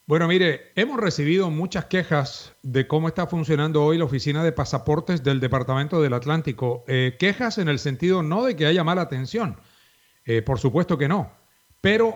Bueno, mire, hemos recibido muchas quejas de cómo está funcionando hoy la oficina de pasaportes del Departamento del Atlántico. Quejas en el sentido no de que haya mala atención, por supuesto que no, pero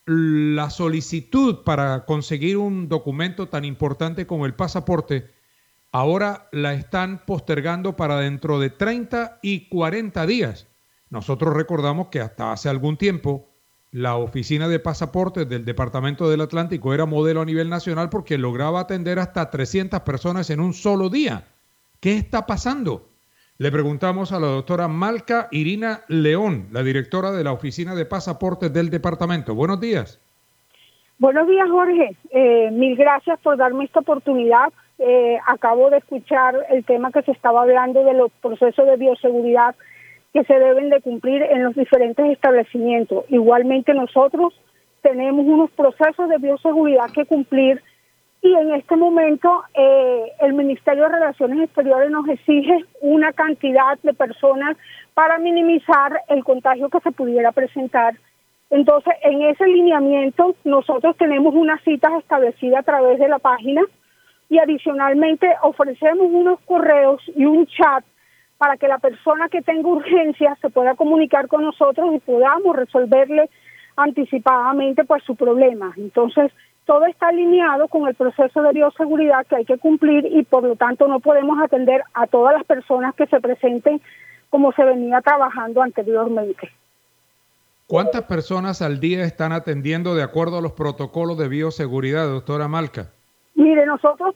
la solicitud para conseguir un documento tan importante como el pasaporte ahora la están postergando para dentro de 30 y 40 días. Nosotros recordamos que hasta hace algún tiempo la oficina de pasaportes del Departamento del Atlántico era modelo a nivel nacional porque lograba atender hasta 300 personas en un solo día. ¿Qué está pasando? Le preguntamos a la doctora Malca Irina León, la directora de la oficina de pasaportes del departamento. Buenos días. Buenos días, Jorge. Mil gracias por darme esta oportunidad. Acabo de escuchar el tema que se estaba hablando de los procesos de bioseguridad que se deben de cumplir en los diferentes establecimientos. Igualmente nosotros tenemos unos procesos de bioseguridad que cumplir y en este momento el Ministerio de Relaciones Exteriores nos exige una cantidad de personas para minimizar el contagio que se pudiera presentar. Entonces, en ese lineamiento, nosotros tenemos unas citas establecidas a través de la página y adicionalmente ofrecemos unos correos y un chat para que la persona que tenga urgencia se pueda comunicar con nosotros y podamos resolverle anticipadamente pues su problema. Entonces, todo está alineado con el proceso de bioseguridad que hay que cumplir y por lo tanto no podemos atender a todas las personas que se presenten como se venía trabajando anteriormente. ¿Cuántas personas al día están atendiendo de acuerdo a los protocolos de bioseguridad, doctora Malca? Mire, nosotros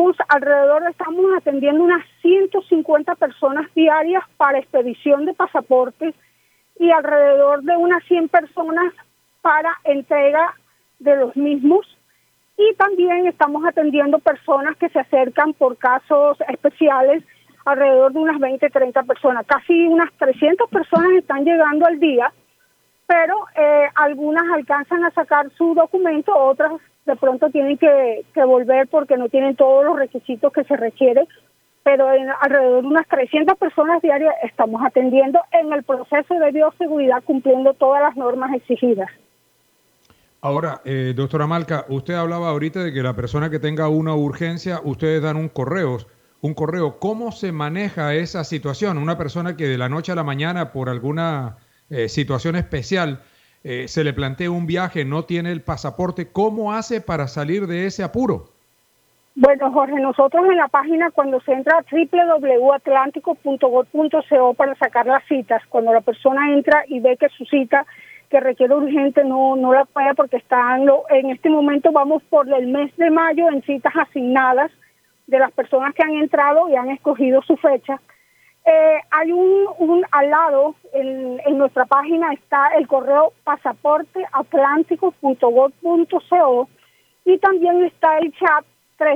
estamos atendiendo unas 150 personas diarias para expedición de pasaportes y alrededor de unas 100 personas para entrega de los mismos. Y también estamos atendiendo personas que se acercan por casos especiales, alrededor de unas 20, 30 personas. Casi unas 300 personas están llegando al día, pero algunas alcanzan a sacar su documento, otras de pronto tienen que volver porque no tienen todos los requisitos que se requieren, pero alrededor de unas 300 personas diarias estamos atendiendo en el proceso de bioseguridad cumpliendo todas las normas exigidas. Ahora, doctora Malca, usted hablaba ahorita de que la persona que tenga una urgencia, ustedes dan un correo. ¿Cómo se maneja esa situación? Una persona que de la noche a la mañana por alguna situación especial se le plantea un viaje, no tiene el pasaporte, ¿cómo hace para salir de ese apuro? Bueno, Jorge, nosotros en la página cuando se entra a www.atlántico.gov.co para sacar las citas, cuando la persona entra y ve que su cita que requiere urgente no la puede porque en este momento vamos por el mes de mayo en citas asignadas de las personas que han entrado y han escogido su fecha. Hay al lado, en nuestra página está el correo pasaporteatlántico.gov.co y también está el chat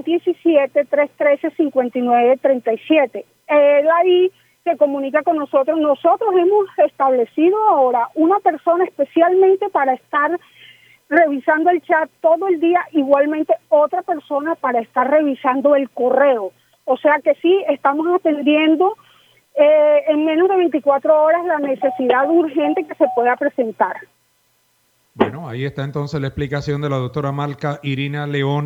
317-313-5937. Él ahí se comunica con nosotros. Nosotros hemos establecido ahora una persona especialmente para estar revisando el chat todo el día, igualmente otra persona para estar revisando el correo. O sea que sí, estamos atendiendo en menos de 24 horas la necesidad urgente que se pueda presentar. Bueno, ahí está entonces la explicación de la doctora Malca Irina León.